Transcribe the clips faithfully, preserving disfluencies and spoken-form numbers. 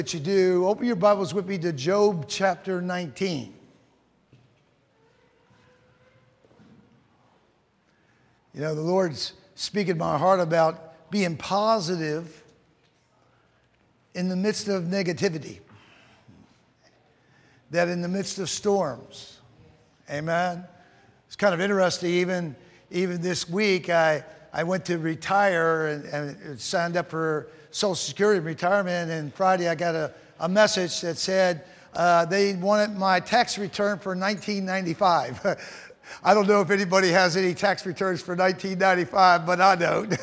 That you do, open your Bibles with me to Job chapter nineteen. You know, the Lord's speaking to my heart about being positive in the midst of negativity. That in the midst of storms. Amen. It's kind of interesting, even, even this week, I, I went to retire and, and signed up for Social Security retirement, and Friday I got a, a message that said uh, they wanted my tax return for nineteen ninety-five. I don't know if anybody has any tax returns for nineteen ninety-five, but I don't.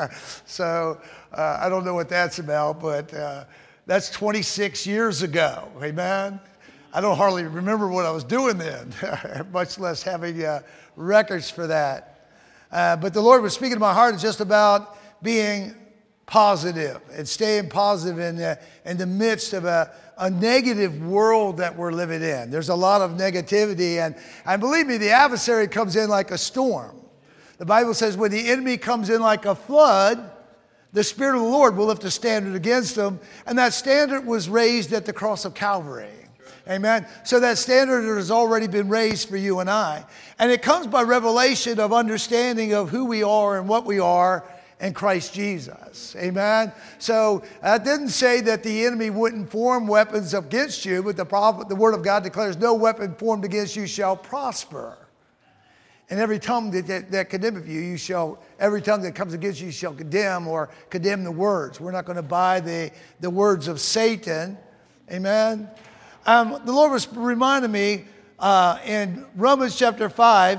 so uh, I don't know what that's about, but uh, that's twenty-six years ago. Amen. I don't hardly remember what I was doing then, much less having uh, records for that. Uh, but the Lord was speaking to my heart just about being positive and staying positive in the, in the midst of a, a negative world that we're living in. There's a lot of negativity, and, and believe me, the adversary comes in like a storm. The Bible says when the enemy comes in like a flood, the Spirit of the Lord will lift a standard against them, and that standard was raised at the cross of Calvary. Amen. So that standard has already been raised for you and I. And it comes by revelation of understanding of who we are and what we are in Christ Jesus. Amen. So that didn't say that the enemy wouldn't form weapons against you, but the, problem, the Word of God declares no weapon formed against you shall prosper. And every tongue that, that, that condemneth you, you shall, every tongue that comes against you shall condemn or condemn the words. We're not going to buy the, the words of Satan. Amen. Um, the Lord was reminding me uh, in Romans chapter five,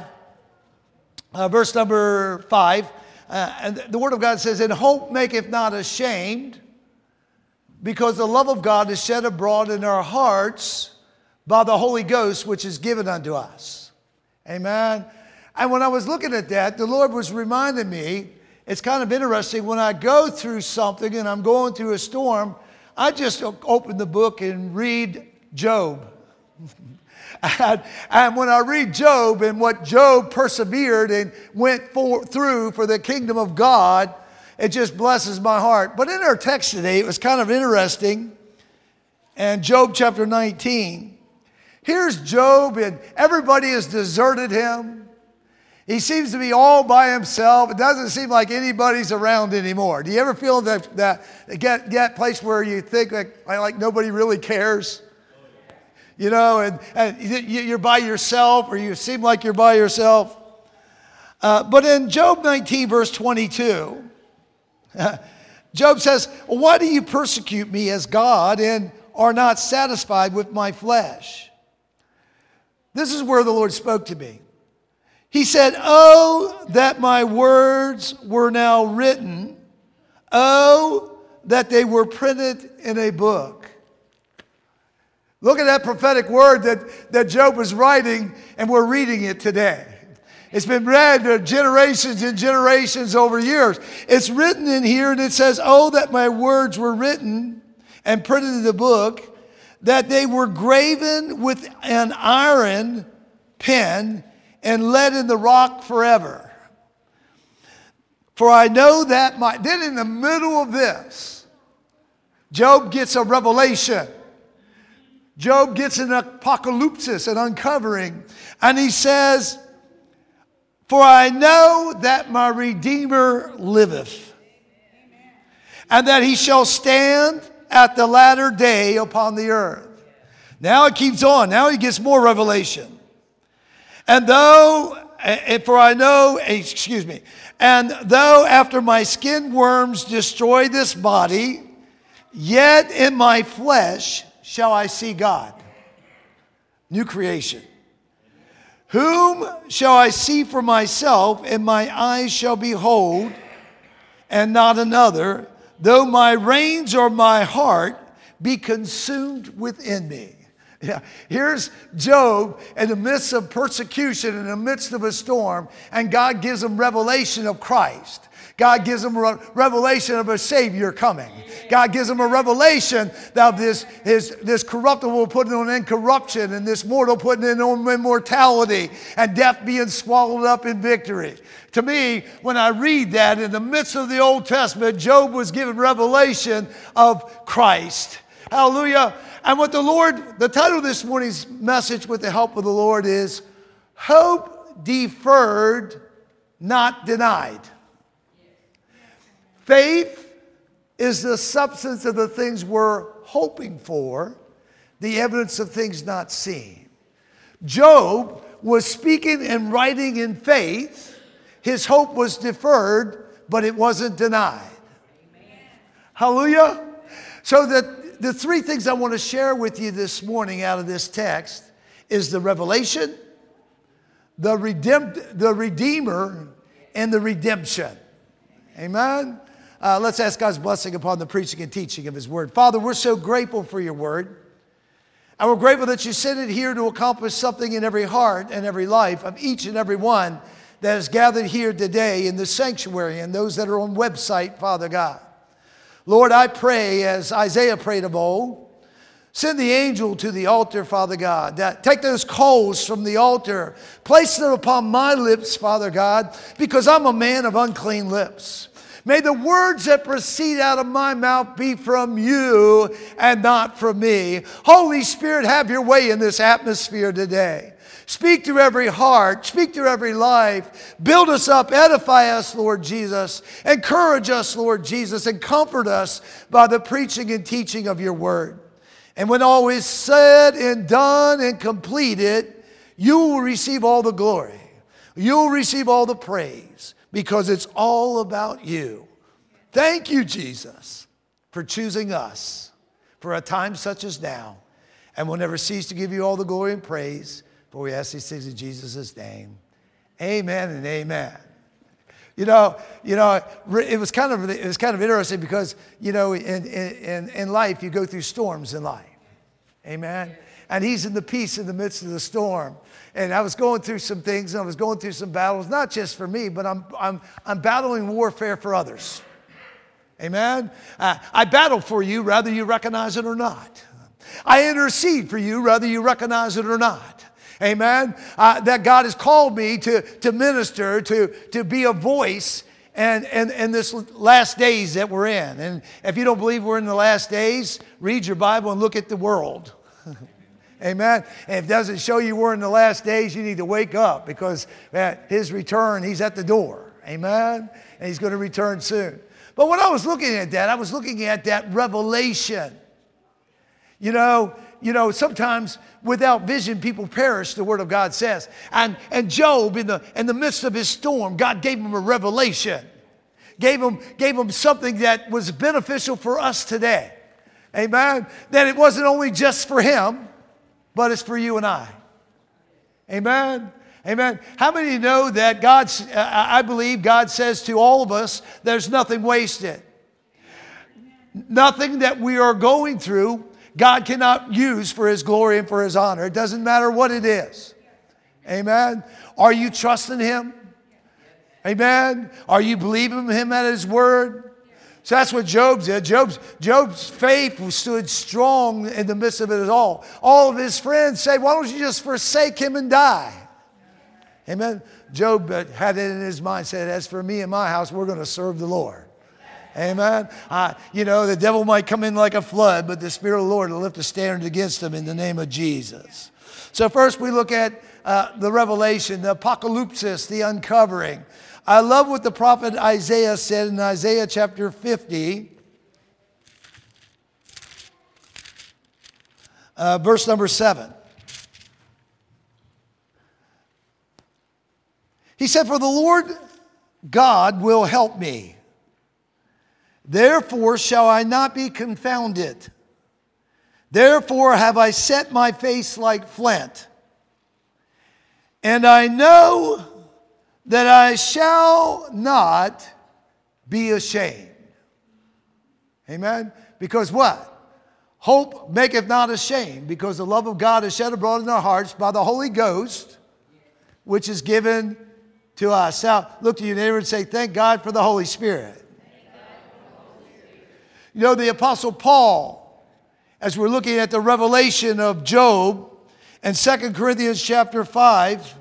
uh, verse number five, uh, and the Word of God says, "And hope maketh not ashamed, because the love of God is shed abroad in our hearts by the Holy Ghost, which is given unto us." Amen. And when I was looking at that, the Lord was reminding me, it's kind of interesting, when I go through something and I'm going through a storm, I just open the book and read Job. and, and when I read Job and what Job persevered and went for, through for the kingdom of God, it just blesses my heart. But in our text today, it was kind of interesting. And Job chapter nineteen, here's Job, and everybody has deserted him. He seems to be all by himself. It doesn't seem like anybody's around anymore. Do you ever feel that that get that place where you think like, like nobody really cares? You know, and, and you're by yourself, or you seem like you're by yourself. Uh, but in Job nineteen, verse twenty-two, Job says, "Why do you persecute me as God and are not satisfied with my flesh?" This is where the Lord spoke to me. He said, "Oh, that my words were now written. Oh, that they were printed in a book." Look at that prophetic word that, that Job was writing, and we're reading it today. It's been read generations and generations over years. It's written in here, and it says, "Oh, that my words were written and printed in the book, that they were graven with an iron pen and let in the rock forever. For I know that my..." Then in the middle of this, Job gets a revelation. Job gets an apocalypsis, an uncovering. And he says, "For I know that my Redeemer liveth, and that he shall stand at the latter day upon the earth." Now it keeps on. Now he gets more revelation. And though, and for I know, excuse me, "And though after my skin worms destroy this body, yet in my flesh shall I see God." New creation. "Whom shall I see for myself, and my eyes shall behold, and not another, though my reins or my heart be consumed within me." Yeah. Here's Job in the midst of persecution, in the midst of a storm, and God gives him revelation of Christ. God gives him a revelation of a Savior coming. God gives him a revelation that this, his, this corruptible putting on incorruption, and this mortal putting in on immortality, and death being swallowed up in victory. To me, when I read that in the midst of the Old Testament, Job was given revelation of Christ. Hallelujah. And what the Lord, the title of this morning's message with the help of the Lord is Hope Deferred, Not Denied. Faith is the substance of the things we're hoping for, the evidence of things not seen. Job was speaking and writing in faith. His hope was deferred, but it wasn't denied. Amen. Hallelujah. So that the three things I want to share with you this morning out of this text is the revelation, the, redeem- the Redeemer, and the redemption. Amen. Uh, let's ask God's blessing upon the preaching and teaching of His Word. Father, we're so grateful for Your Word. And we're grateful that You sent it here to accomplish something in every heart and every life of each and every one that is gathered here today in the sanctuary and those that are on website, Father God. Lord, I pray as Isaiah prayed of old, send the angel to the altar, Father God, that take those coals from the altar, place them upon my lips, Father God, because I'm a man of unclean lips. May the words that proceed out of my mouth be from You and not from me. Holy Spirit, have Your way in this atmosphere today. Speak to every heart. Speak to every life. Build us up. Edify us, Lord Jesus. Encourage us, Lord Jesus. And comfort us by the preaching and teaching of Your Word. And when all is said and done and completed, You will receive all the glory. You will receive all the praise. Because it's all about You. Thank You, Jesus, for choosing us for a time such as now. And we'll never cease to give You all the glory and praise. For we ask these things in Jesus' name. Amen and amen. You know, you know, it was kind of it was kind of interesting because, you know, in, in, in life you go through storms in life. Amen. And He's in the peace in the midst of the storm. And I was going through some things, and I was going through some battles, not just for me, but I'm, I'm, I'm battling warfare for others. Amen? Uh, I battle for you, whether you recognize it or not. I intercede for you, whether you recognize it or not. Amen? Uh, that God has called me to, to minister, to, to be a voice and, and, and this last days that we're in. And if you don't believe we're in the last days, read your Bible and look at the world. Amen. And if it doesn't show you we're in the last days, you need to wake up because at His return, He's at the door. Amen. And He's going to return soon. But when I was looking at that, I was looking at that revelation. You know, you know, sometimes without vision, people perish, the Word of God says. And, and Job, in the, in the midst of his storm, God gave him a revelation. Gave him, gave him something that was beneficial for us today. Amen. That it wasn't only just for him, but it's for you and I. Amen. Amen. How many of you know that God's, uh, I believe God says to all of us, there's nothing wasted. Nothing that we are going through, God cannot use for His glory and for His honor. It doesn't matter what it is. Amen. Are you trusting Him? Amen. Are you believing Him at His word? So that's what Job did. Job's, Job's faith stood strong in the midst of it all. All of his friends say, why don't you just forsake him and die? Amen. Job had it in his mind, said, as for me and my house, we're going to serve the Lord. Amen. Uh, you know, the devil might come in like a flood, but the Spirit of the Lord will lift a standard against him in the name of Jesus. So first we look at uh, the revelation, the apocalypsis, the uncovering. I love what the prophet Isaiah said in Isaiah chapter fifty, uh, verse number seven. He said, for the Lord God will help me. Therefore shall I not be confounded. Therefore have I set my face like flint. And I know that I shall not be ashamed. Amen? Because what? Hope maketh not ashamed, because the love of God is shed abroad in our hearts by the Holy Ghost, which is given to us. Now, look to your neighbor and say, thank God for the Holy Spirit. You know, the Apostle Paul, as we're looking at the revelation of Job in Second Corinthians chapter five,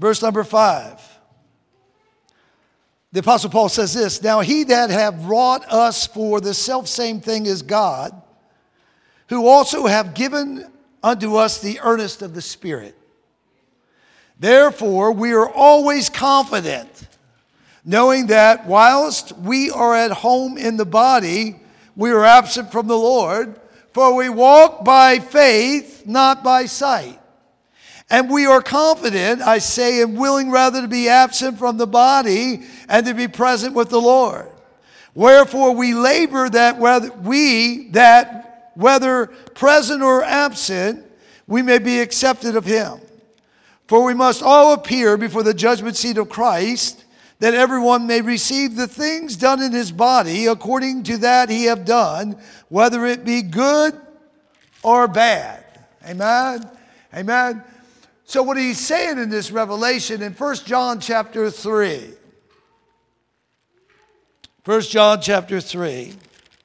Verse number five. The Apostle Paul says this, "Now he that hath wrought us for the selfsame thing is God, who also have given unto us the earnest of the Spirit. Therefore we are always confident, knowing that whilst we are at home in the body, we are absent from the Lord, for we walk by faith, not by sight. And we are confident, I say, and willing rather to be absent from the body and to be present with the Lord. Wherefore we labor that whether we that whether present or absent, we may be accepted of him. For we must all appear before the judgment seat of Christ, that everyone may receive the things done in his body according to that he have done, whether it be good or bad." Amen? Amen? So what he's saying in this revelation in First John chapter three. First John chapter three.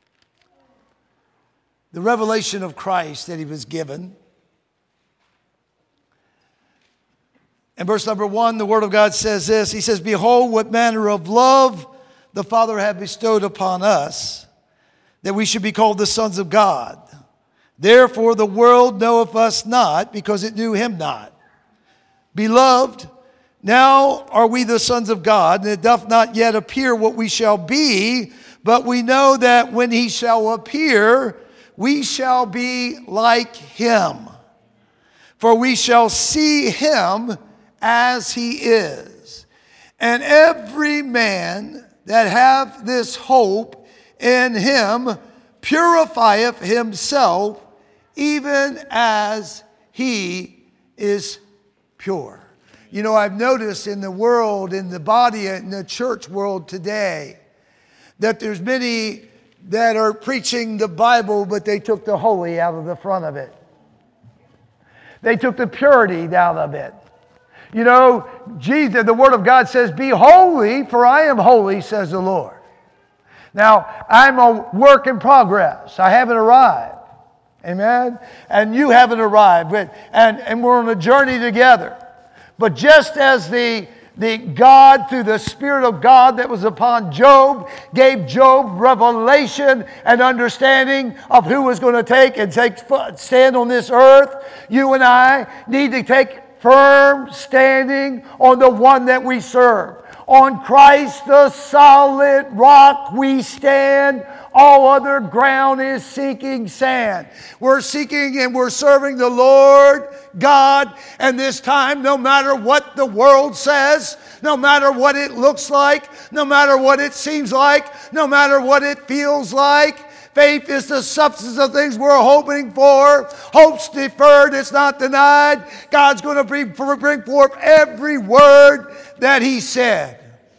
The revelation of Christ that he was given. In verse number one, the Word of God says this. He says, "Behold, what manner of love the Father hath bestowed upon us, that we should be called the sons of God. Therefore the world knoweth us not, because it knew him not. Beloved, now are we the sons of God, and it doth not yet appear what we shall be, but we know that when he shall appear, we shall be like him. For we shall see him as he is. And every man that hath this hope in him purifieth himself, even as he is pure." You know, I've noticed in the world, in the body, in the church world today, that there's many that are preaching the Bible, but they took the holy out of the front of it. They took the purity out of it. You know, Jesus, the Word of God says, "Be holy, for I am holy, says the Lord." Now, I'm a work in progress. I haven't arrived. Amen? And you haven't arrived. But, and, and we're on a journey together. But just as the, the God, through the Spirit of God that was upon Job, gave Job revelation and understanding of who was going to take and take stand on this earth, you and I need to take firm standing on the one that we serve. On Christ the solid rock we stand. All other ground is sinking sand. We're seeking and we're serving the Lord God. And this time, no matter what the world says, no matter what it looks like, no matter what it seems like, no matter what it feels like, faith is the substance of things we're hoping for. Hope's deferred, it's not denied. God's going to bring, bring forth every word that he said.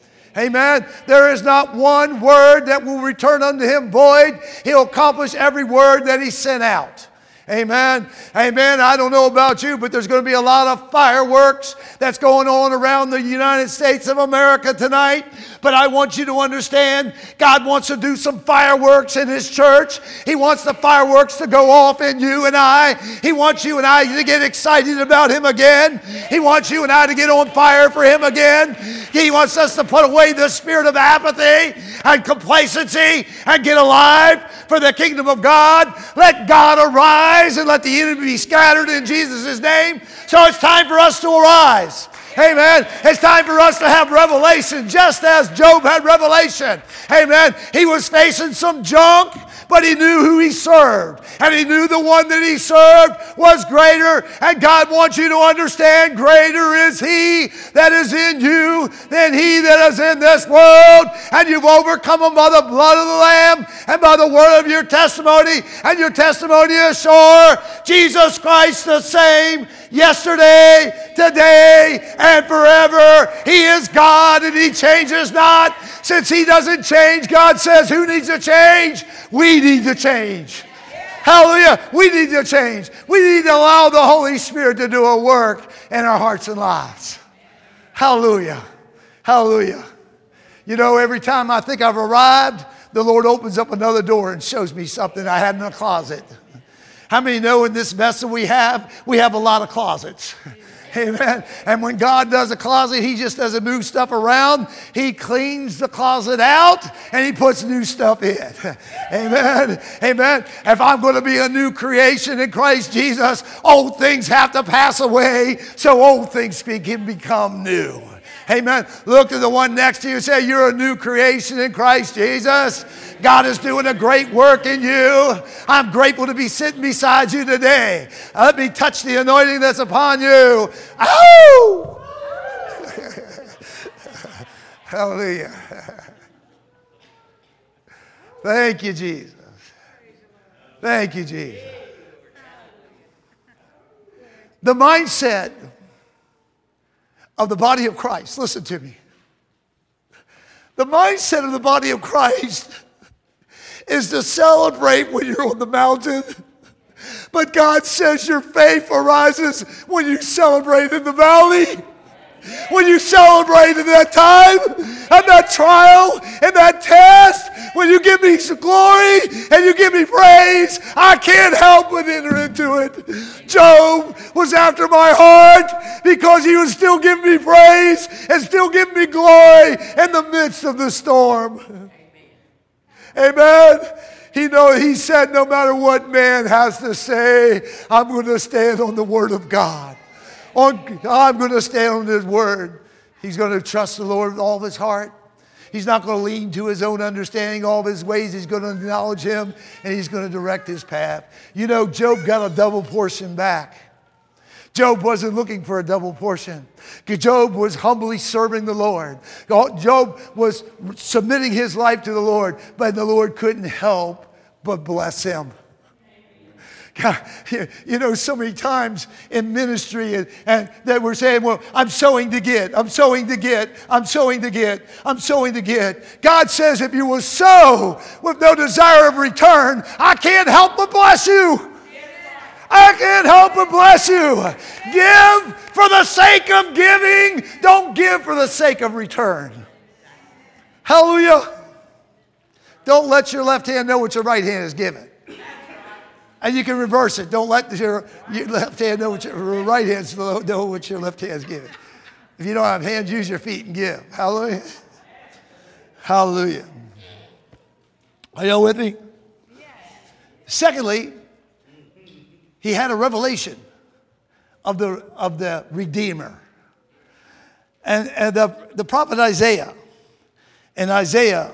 Amen. There is not one word that will return unto him void. He'll accomplish every word that he sent out. Amen. Amen. I don't know about you, but there's going to be a lot of fireworks that's going on around the United States of America tonight. But I want you to understand, God wants to do some fireworks in his church. He wants the fireworks to go off in you and I. He wants you and I to get excited about him again. He wants you and I to get on fire for him again. He wants us to put away the spirit of apathy and complacency and get alive for the kingdom of God. Let God arise and let the enemy be scattered in Jesus' name. So it's time for us to arise. Amen. It's time for us to have revelation, just as Job had revelation. Amen. He was facing some junk, but he knew who he served. And he knew the one that he served was greater. And God wants you to understand, greater is he that is in you than he that is in this world. And you've overcome him by the blood of the Lamb and by the word of your testimony. And your testimony is sure. Jesus Christ the same yesterday, today, and forever. He is God and he changes not. Since he doesn't change, God says, who needs to change? We need to change. Hallelujah. We need to change. We need to allow the Holy Spirit to do a work in our hearts and lives. Hallelujah. Hallelujah. You know, every time I think I've arrived, the Lord opens up another door and shows me something I had in a closet. How many know in this vessel we have, we have a lot of closets? Amen. And when God does a closet, he just doesn't move stuff around. He cleans the closet out and he puts new stuff in. Amen. Amen. If I'm going to be a new creation in Christ Jesus, old things have to pass away so old things can become new. Amen. Look to the one next to you and say, you're a new creation in Christ Jesus. God is doing a great work in you. I'm grateful to be sitting beside you today. Let me touch the anointing that's upon you. Ow! Hallelujah. Thank you, Jesus. Thank you, Jesus. The mindset of the body of Christ, listen to me. The mindset of the body of Christ is to celebrate when you're on the mountain. But God says your faith arises when you celebrate in the valley. When you celebrate in that time, and that trial, and that test, when you give me some glory and you give me praise, I can't help but enter into it. Job was after my heart because he was still giving me praise and still giving me glory in the midst of the storm. Amen. Amen. He know he said, no matter what man has to say, I'm going to stand on the word of God. On, I'm going to stand on his word. He's going to trust the Lord with all of his heart. He's not going to lean to his own understanding, all of his ways. He's going to acknowledge him, and he's going to direct his path. You know, Job got a double portion back. Job wasn't looking for a double portion. Job was humbly serving the Lord. Job was submitting his life to the Lord, but the Lord couldn't help but bless him. God, you know, so many times in ministry and, and that we're saying, well, I'm sowing to get, I'm sowing to get, I'm sowing to get, I'm sowing to get. God says if you will sow with no desire of return, I can't help but bless you. I can't help but bless you. Give for the sake of giving. Don't give for the sake of return. Hallelujah. Don't let your left hand know what your right hand is giving. And you can reverse it. Don't let your, your left hand know what your right hand know what your left hand is giving. If you don't have hands, use your feet and give. Hallelujah. Hallelujah. Are you all with me? Yes. Secondly, he had a revelation of the, of the Redeemer. And, and the, the prophet Isaiah, in Isaiah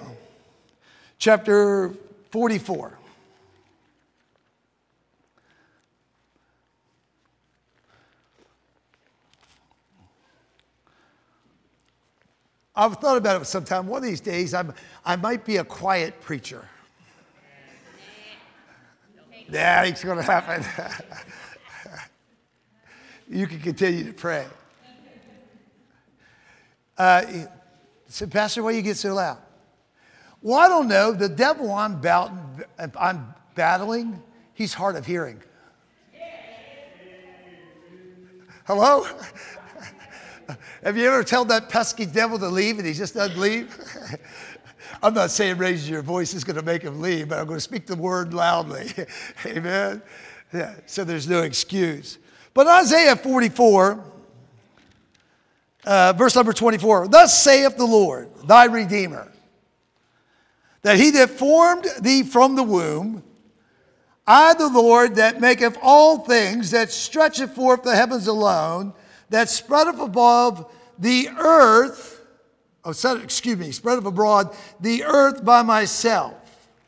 chapter forty-four. I've thought about it sometime. One of these days, I'm, I might be a quiet preacher. That ain't going to happen. You can continue to pray. Uh, he said, Pastor, why you get so loud? Well, I don't know. The devil I'm, bout, I'm battling, he's hard of hearing. Hello? Have you ever told that pesky devil to leave and he just doesn't leave? I'm not saying raising your voice is going to make him leave, but I'm going to speak the word loudly. Amen? Yeah, so there's no excuse. But Isaiah forty-four, uh, verse number twenty-four, thus saith the Lord, thy Redeemer, that he that formed thee from the womb, I the Lord that maketh all things, that stretcheth forth the heavens alone, that spreadeth above the earth, oh, excuse me, spreadeth abroad the earth by myself.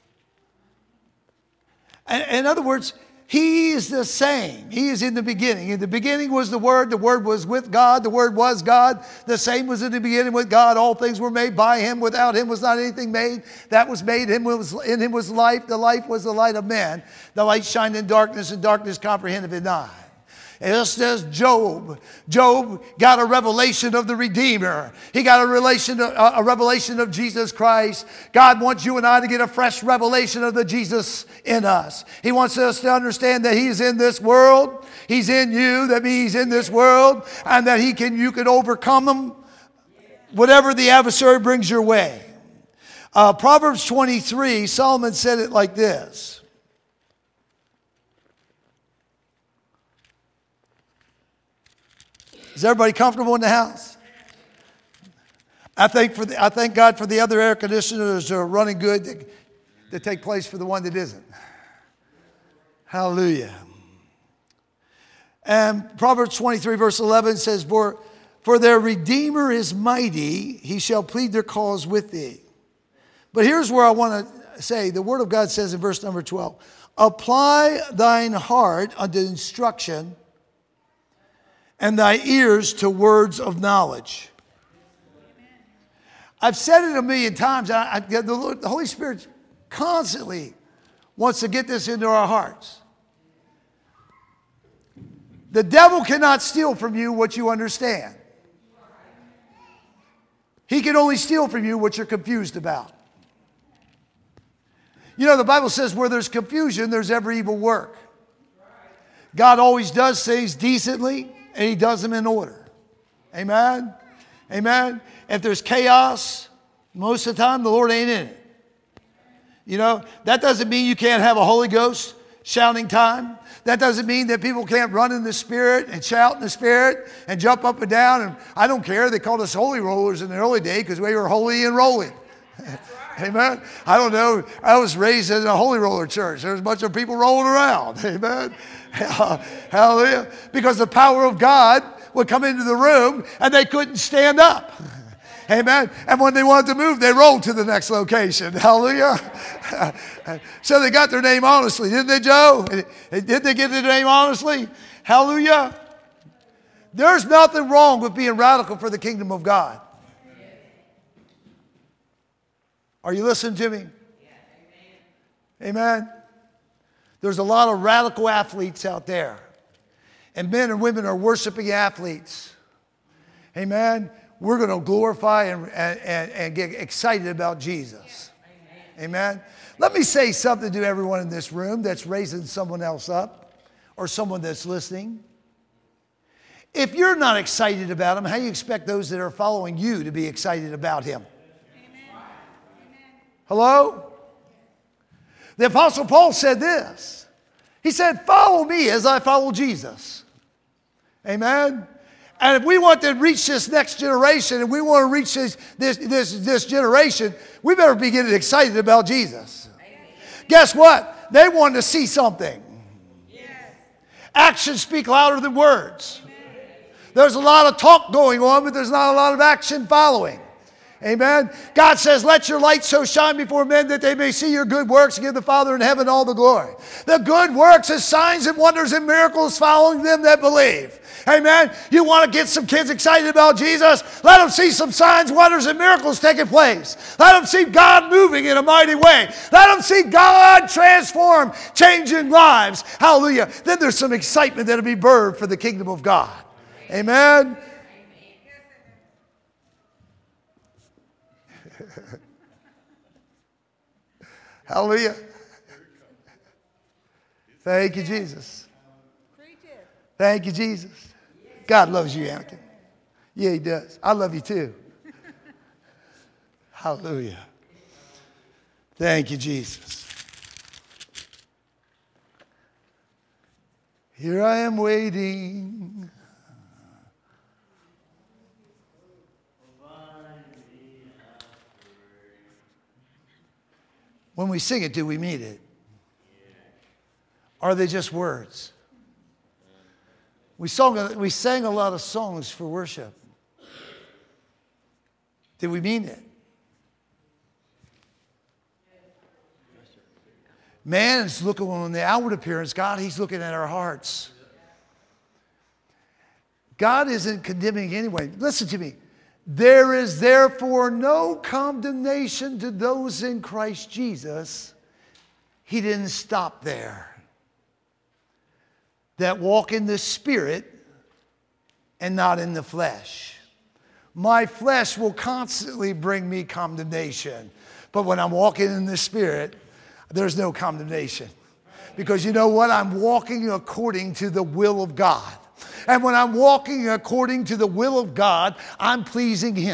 In other words, he is the same. He is in the beginning. In the beginning was the Word. The Word was with God. The Word was God. The same was in the beginning with God. All things were made by him. Without him was not anything made that was made. Him was, in him was life. The life was the light of men. The light shined in darkness, and darkness comprehended it not. Just as Job, Job got a revelation of the Redeemer. He got a relation, a revelation of Jesus Christ. God wants you and I to get a fresh revelation of the Jesus in us. He wants us to understand that he's in this world. He's in you. That means he's in this world, and that he can, you can overcome him, whatever the adversary brings your way. Uh, Proverbs twenty-three, Solomon said it like this. Is everybody comfortable in the house? I thank, for the, I thank God for the other air conditioners that are running good that, that take place for the one that isn't. Hallelujah. And Proverbs twenty-three verse eleven says, for, for their Redeemer is mighty, he shall plead their cause with thee. But here's where I want to say, the Word of God says in verse number twelve, apply thine heart unto instruction and thy ears to words of knowledge. I've said it a million times. I, I, the, Lord, the Holy Spirit constantly wants to get this into our hearts. The devil cannot steal from you what you understand. He can only steal from you what you're confused about. You know, the Bible says where there's confusion, there's every evil work. God always does things decently, and he does them in order. Amen? Amen? If there's chaos, most of the time, the Lord ain't in it. You know, that doesn't mean you can't have a Holy Ghost shouting time. That doesn't mean that people can't run in the Spirit and shout in the Spirit and jump up and down. And I don't care. They called us holy rollers in the early day because we were holy and rolling. Amen. I don't know. I was raised in a holy roller church. There was a bunch of people rolling around. Amen. Hallelujah. Because the power of God would come into the room and they couldn't stand up. Amen. And when they wanted to move, they rolled to the next location. Hallelujah. So they got their name honestly. Didn't they, Joe? Didn't they get their name honestly? Hallelujah. There's nothing wrong with being radical for the kingdom of God. Are you listening to me? Amen. There's a lot of radical athletes out there. And men and women are worshiping athletes. Amen. We're going to glorify and, and, and get excited about Jesus. Amen. Let me say something to everyone in this room that's raising someone else up or someone that's listening. If you're not excited about him, how do you expect those that are following you to be excited about him? Amen. Hello? The Apostle Paul said this. He said, follow me as I follow Jesus. Amen. And if we want to reach this next generation and we want to reach this, this, this, this generation, we better be getting excited about Jesus. Amen. Guess what? They want to see something. Yes. Actions speak louder than words. Amen. There's a lot of talk going on, but there's not a lot of action following. Amen. God says, let your light so shine before men that they may see your good works and give the Father in heaven all the glory. The good works is signs and wonders and miracles following them that believe. Amen. You want to get some kids excited about Jesus? Let them see some signs, wonders, and miracles taking place. Let them see God moving in a mighty way. Let them see God transform, changing lives. Hallelujah. Then there's some excitement that'll be birthed for the kingdom of God. Amen. Hallelujah. Thank you, Jesus. Thank you, Jesus. God loves you, Anakin. Yeah, he does. I love you too. Hallelujah. Thank you, Jesus. Here I am waiting. When we sing it, do we mean it? Are they just words? We, sung, we sang a lot of songs for worship. Did we mean it? Man is looking on the outward appearance. God, he's looking at our hearts. God isn't condemning anyone. Listen to me. There is therefore no condemnation to those in Christ Jesus. He didn't stop there. That walk in the Spirit and not in the flesh. My flesh will constantly bring me condemnation. But when I'm walking in the Spirit, there's no condemnation. Because you know what? I'm walking according to the will of God. And when I'm walking according to the will of God, I'm pleasing Him.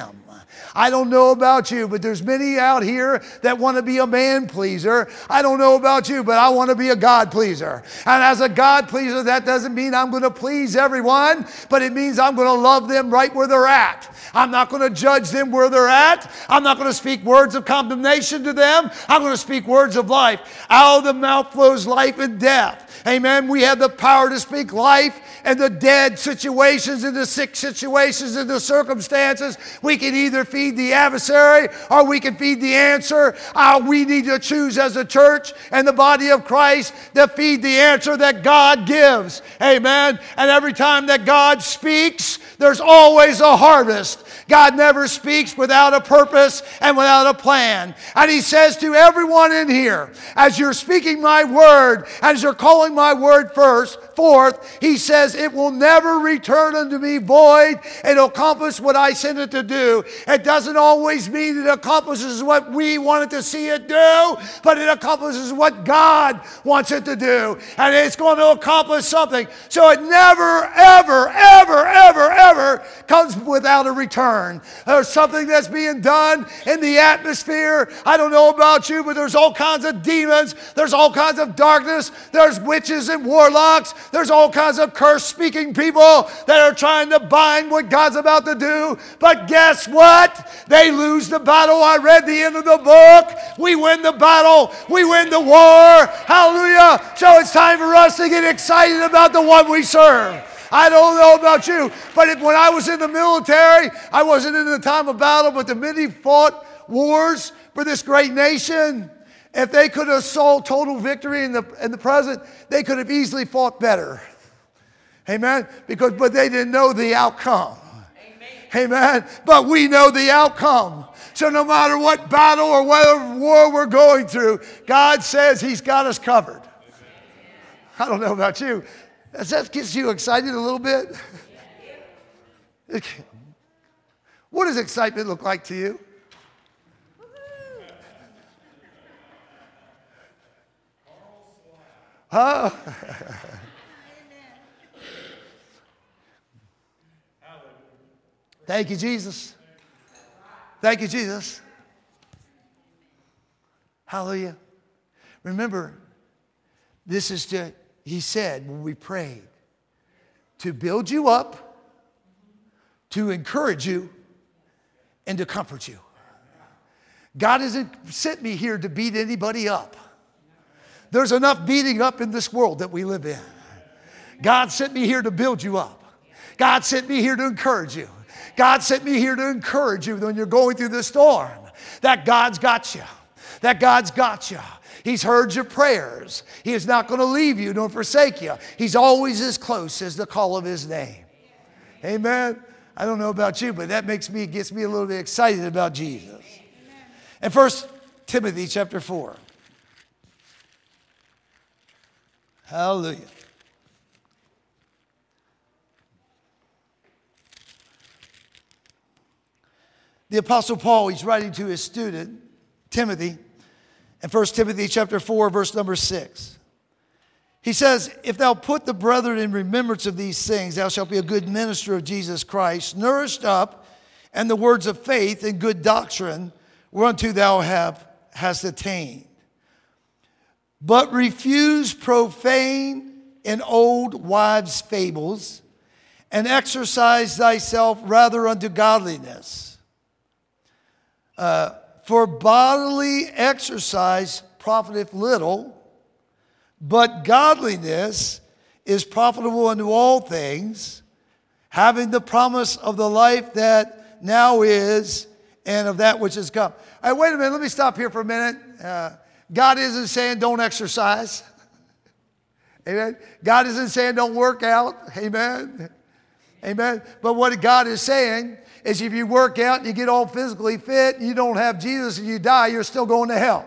I don't know about you, but there's many out here that want to be a man pleaser. I don't know about you, but I want to be a God pleaser. And as a God pleaser, that doesn't mean I'm going to please everyone, but it means I'm going to love them right where they're at. I'm not going to judge them where they're at. I'm not going to speak words of condemnation to them. I'm going to speak words of life. Out of the mouth flows life and death. Amen. We have the power to speak life and the dead situations and the sick situations and the circumstances. We can either feed the adversary or we can feed the answer. Uh, we need to choose as a church and the body of Christ to feed the answer that God gives. Amen. And every time that God speaks, there's always a harvest. God never speaks without a purpose and without a plan. And He says to everyone in here, as you're speaking my word, as you're calling my word first, forth, He says, it will never return unto me void. It'll accomplish what I sent it to do. It doesn't always mean it accomplishes what we wanted to see it do, but it accomplishes what God wants it to do. And it's going to accomplish something. So it never, ever, ever, ever, ever comes without a return. There's something that's being done in the atmosphere. I don't know about you, but there's all kinds of demons. There's all kinds of darkness. There's witches and warlocks. There's all kinds of curse-speaking people that are trying to bind what God's about to do. But guess what? They lose the battle. I read the end of the book. We win the battle. We win the war. Hallelujah. So it's time for us to get excited about the one we serve. I don't know about you, but if, when I was in the military, I wasn't in the time of battle, but the many fought wars for this great nation. If they could have sold total victory in the, in the present, they could have easily fought better. Amen? Because, but they didn't know the outcome. Amen. Amen? But we know the outcome. So no matter what battle or what war we're going through, God says He's got us covered. Amen. I don't know about you. Does that get you excited a little bit? What does excitement look like to you? Huh? Thank you, Jesus. Thank you, Jesus. Hallelujah. Remember, this is to, He said when we prayed, to build you up, to encourage you, and to comfort you. God hasn't sent me here to beat anybody up. There's enough beating up in this world that we live in. God sent me here to build you up. God sent me here to encourage you. God sent me here to encourage you when you're going through the storm, that God's got you, that God's got you. He's heard your prayers. He is not going to leave you nor forsake you. He's always as close as the call of His name. Amen. I don't know about you, but that makes me, gets me a little bit excited about Jesus. And First Timothy chapter four. Hallelujah. The Apostle Paul, he's writing to his student, Timothy, in First Timothy chapter four, verse number six. He says, if thou put the brethren in remembrance of these things, thou shalt be a good minister of Jesus Christ, nourished up in the words of faith and good doctrine, whereunto thou have, hast attained. But refuse profane and old wives' fables, and exercise thyself rather unto godliness. Uh, for bodily exercise profiteth little, but godliness is profitable unto all things, having the promise of the life that now is and of that which is come. All right, wait a minute. Let me stop here for a minute. Uh, God isn't saying don't exercise. Amen. God isn't saying don't work out. Amen. Amen. But what God is saying is if you work out and you get all physically fit, you don't have Jesus and you die, you're still going to hell.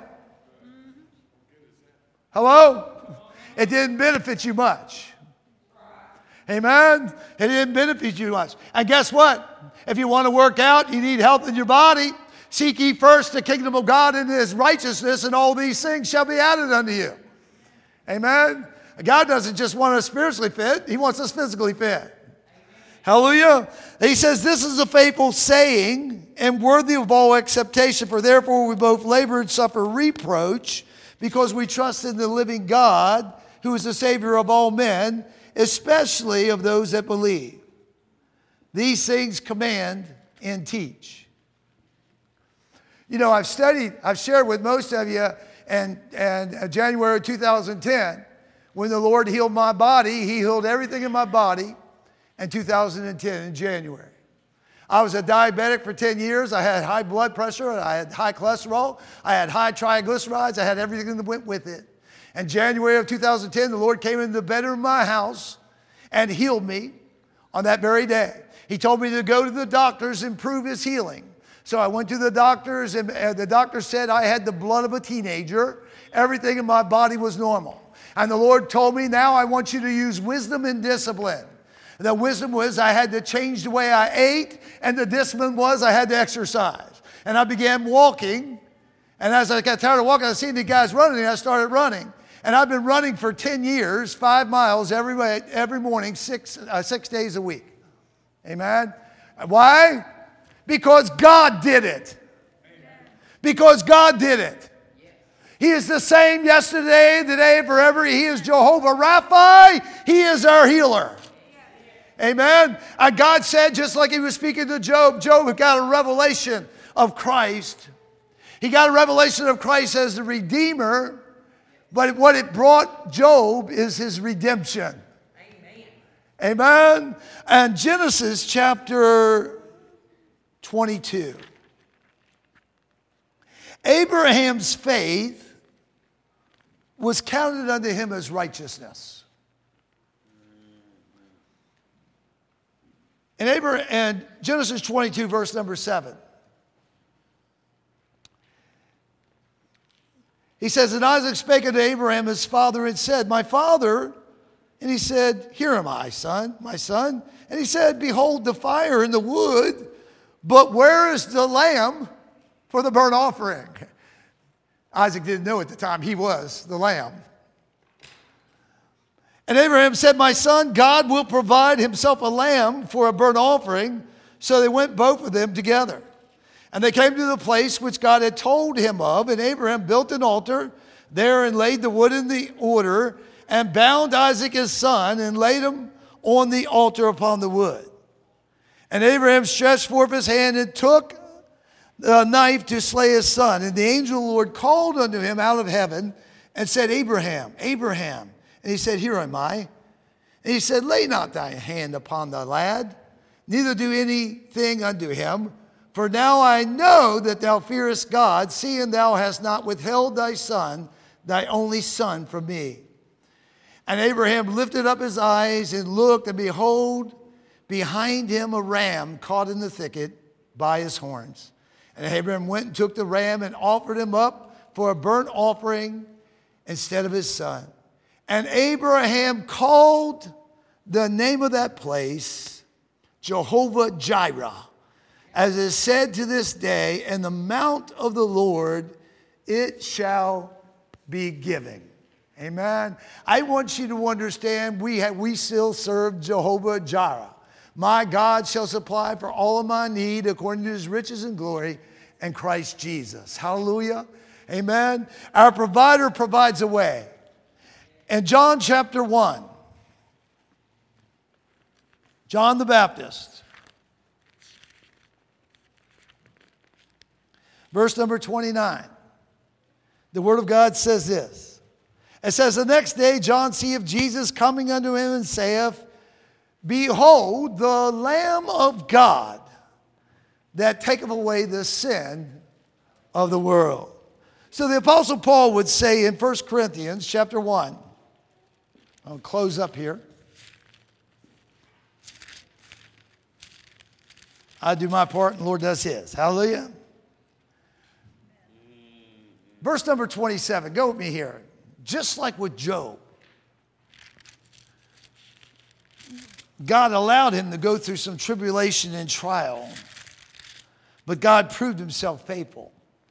Hello? It didn't benefit you much. Amen? It didn't benefit you much. And guess what? If you want to work out, you need health in your body. Seek ye first the kingdom of God and His righteousness, and all these things shall be added unto you. Amen? God doesn't just want us spiritually fit. He wants us physically fit. Hallelujah. He says, this is a faithful saying and worthy of all acceptation, for therefore we both labor and suffer reproach, because we trust in the living God, who is the Savior of all men, especially of those that believe. These things command and teach. You know, I've studied, I've shared with most of you, and, and January two thousand ten, when the Lord healed my body, He healed everything in my body in two thousand ten in January. I was a diabetic for ten years. I had high blood pressure. I had high cholesterol. I had high triglycerides. I had everything that went with it. In January of two thousand ten, the Lord came into the bedroom of my house and healed me on that very day. He told me to go to the doctors and prove His healing. So I went to the doctors, and the doctor said I had the blood of a teenager. Everything in my body was normal. And the Lord told me, now I want you to use wisdom and discipline. The wisdom was I had to change the way I ate, and the discipline was I had to exercise. And I began walking, and as I got tired of walking, I seen the guys running, and I started running. And I've been running for ten years, five miles every way, every morning, six, uh, six days a week. Amen? Why? Because God did it. Because God did it. He is the same yesterday, today, forever. He is Jehovah Rapha. He is our healer. Amen. And God said, just like He was speaking to Job, Job got a revelation of Christ. He got a revelation of Christ as the Redeemer, but what it brought Job is his redemption. Amen. Amen. And Genesis chapter twenty-two. Abraham's faith was counted unto him as righteousness. And, Abraham, and Genesis twenty-two, verse number seven. He says, and Isaac spake unto Abraham his father and said, my father. And he said, here am I, son, my son. And he said, behold the fire and the wood, but where is the lamb for the burnt offering? Isaac didn't know at the time he was the lamb. And Abraham said, my son, God will provide Himself a lamb for a burnt offering. So they went both of them together. And they came to the place which God had told him of. And Abraham built an altar there and laid the wood in the order and bound Isaac his son and laid him on the altar upon the wood. And Abraham stretched forth his hand and took a knife to slay his son. And the angel of the Lord called unto him out of heaven and said, Abraham, Abraham. And he said, here am I. And he said, lay not thy hand upon the lad, neither do anything unto him. For now I know that thou fearest God, seeing thou hast not withheld thy son, thy only son, from me. And Abraham lifted up his eyes and looked, and behold, behind him a ram caught in the thicket by his horns. And Abraham went and took the ram and offered him up for a burnt offering instead of his son. And Abraham called the name of that place Jehovah Jireh, as is said to this day, in the mount of the Lord it shall be given. Amen. I want you to understand we have, we still serve Jehovah Jireh. My God shall supply for all of my need according to His riches and glory in Christ Jesus. Hallelujah. Amen. Our provider provides a way. In John chapter one, John the Baptist, verse number twenty-nine, the Word of God says this. It says, the next day John seeth Jesus coming unto him and saith, behold, the Lamb of God that taketh away the sin of the world. So the Apostle Paul would say in First Corinthians chapter one, I'll close up here. I do my part and the Lord does His. Hallelujah. Verse number twenty-seven. Go with me here. Just like with Job, God allowed him to go through some tribulation and trial, but God proved Himself faithful.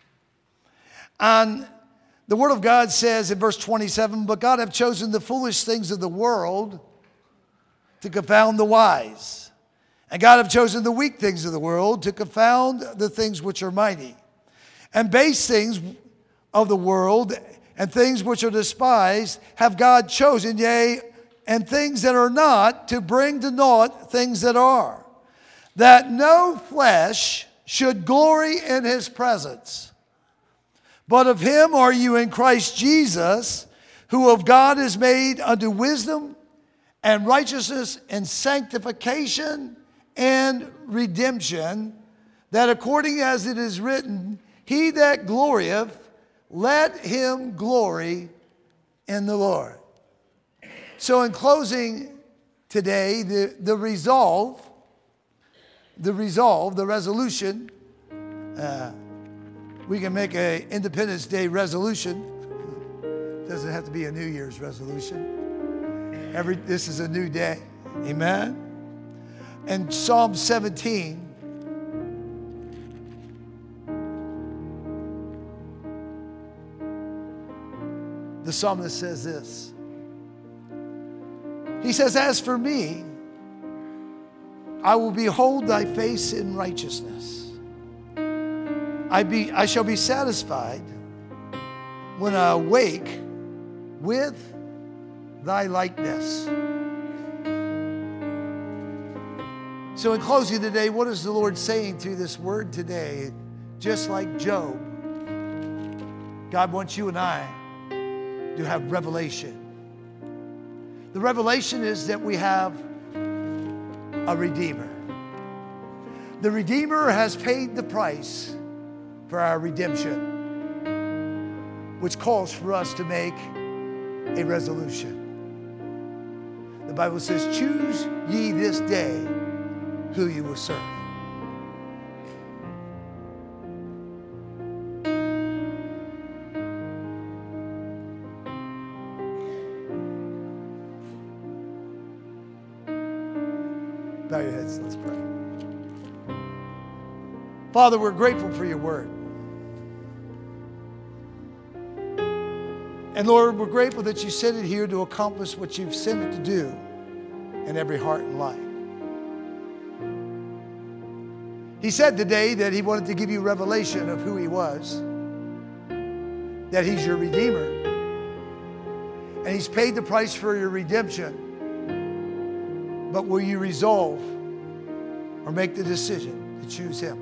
And the Word of God says in verse twenty-seven, but God hath chosen the foolish things of the world to confound the wise. And God hath chosen the weak things of the world to confound the things which are mighty, and base things of the world and things which are despised have God chosen, yea, and things that are not, to bring to naught things that are, that no flesh should glory in his presence. But of him are you in Christ Jesus, who of God is made unto wisdom and righteousness and sanctification and redemption, that according as it is written, he that glorieth, let him glory in the Lord. So in closing today, the, the resolve, the resolve, the resolution, uh, we can make an Independence Day resolution. It doesn't have to be a New Year's resolution. Every, this is a new day. Amen. And Psalm seventeen, the psalmist says this. He says, as for me, I will behold thy face in righteousness. I, be, I shall be satisfied when I awake with thy likeness. So in closing today, what is the Lord saying through this word today? Just like Job, God wants you and I to have revelation. The revelation is that we have a Redeemer. The Redeemer has paid the price for our redemption, which calls for us to make a resolution. The Bible says, choose ye this day who you will serve. Bow your heads, let's pray. Father, we're grateful for your word. And Lord, we're grateful that you sent it here to accomplish what you've sent it to do in every heart and life. He said today that he wanted to give you revelation of who he was, that he's your Redeemer, and he's paid the price for your redemption. But will you resolve or make the decision to choose him?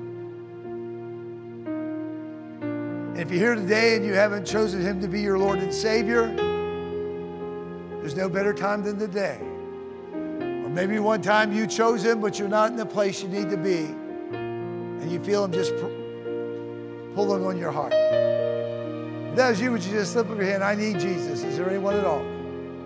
And if you're here today and you haven't chosen him to be your Lord and Savior, there's no better time than today. Or maybe one time you chose him, but you're not in the place you need to be, and you feel him just pulling on your heart. If that was you, would you just slip up your hand? I need Jesus. Is there anyone at all?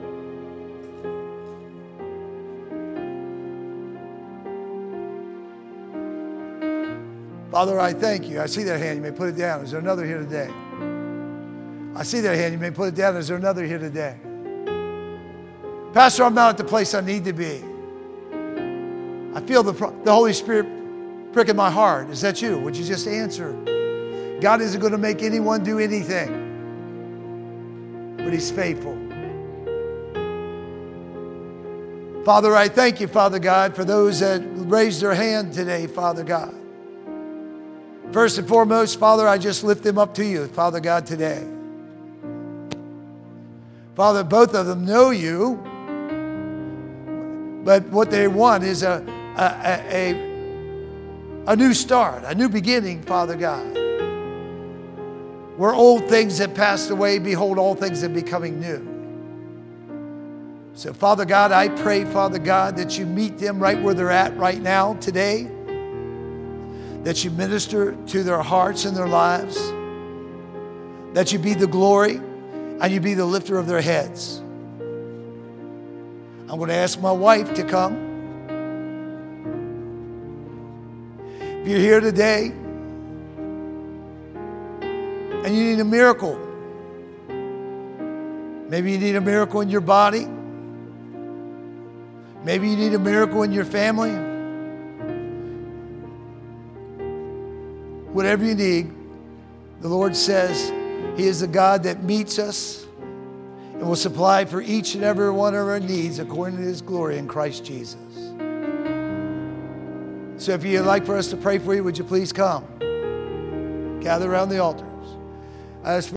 Father, I thank you. I see that hand. You may put it down. Is there another here today? I see that hand. You may put it down. Is there another here today? Pastor, I'm not at the place I need to be. I feel the, the Holy Spirit pricking my heart. Is that you? Would you just answer? God isn't going to make anyone do anything, but he's faithful. Father, I thank you, Father God, for those that raised their hand today, Father God. First and foremost, Father, I just lift them up to you, Father God, today. Father, both of them know you, but what they want is a, a, a, a new start, a new beginning, Father God. Where old things have passed away, behold, all things are becoming new. So, Father God, I pray, Father God, that you meet them right where they're at right now today. That you minister to their hearts and their lives. That you be the glory and you be the lifter of their heads. I'm going to ask my wife to come. If you're here today and you need a miracle, maybe you need a miracle in your body. Maybe you need a miracle in your family. Whatever you need, the Lord says he is the God that meets us and will supply for each and every one of our needs according to his glory in Christ Jesus. So if you'd like for us to pray for you, would you please come? Gather around the altars. Uh,